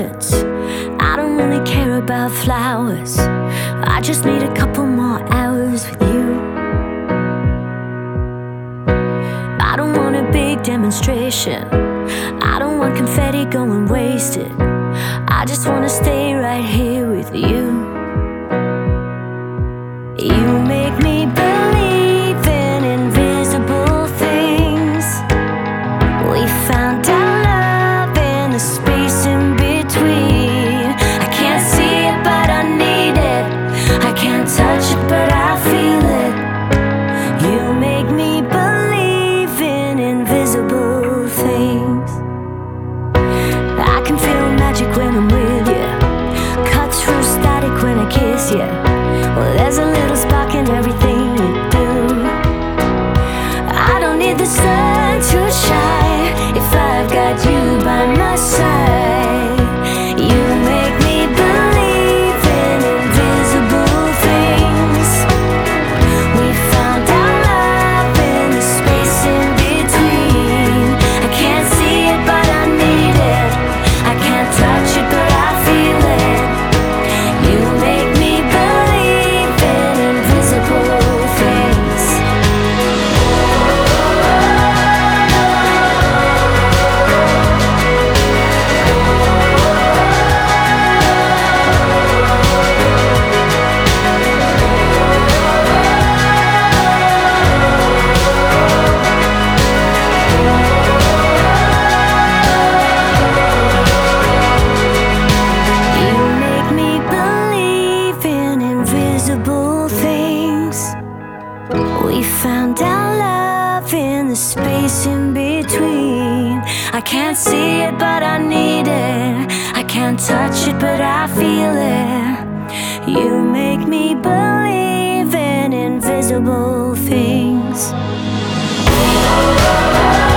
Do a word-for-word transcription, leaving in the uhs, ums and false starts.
words. I don't really care about flowers. I just need a couple more hours with you. I don't want a big demonstration. I don't want confetti going wasted. I just wanna stay right here with you. You make me believe in invisible things. We found our love in the space in between. I can't see it, but I need it. I can't touch it, but I feel it. You make me believe in invisible things. I can feel magic when I'm with you. Cut through static when I kiss you. Well, there's a little spark in everything you do. I don't need the sun to shine if I've got you by my side. You make me believe in invisible things. We found our love in the space in between. I can't see it, but I need it. I can't touch it, but I feel it. You make me believe in invisible things. You make me believe in invisible things. We found our love in the space in between. I can't see it, but I need it. I can't touch it, but I feel it. You make me believe in invisible things.